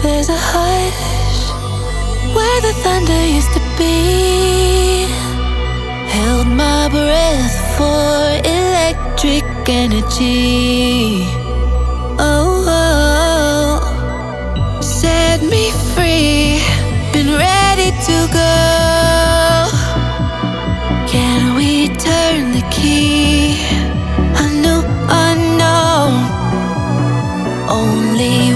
There's a hush where the thunder used to be. Held my breath for electric energy. Oh, oh, set me free. Been ready to go. Can we turn the key? I know, only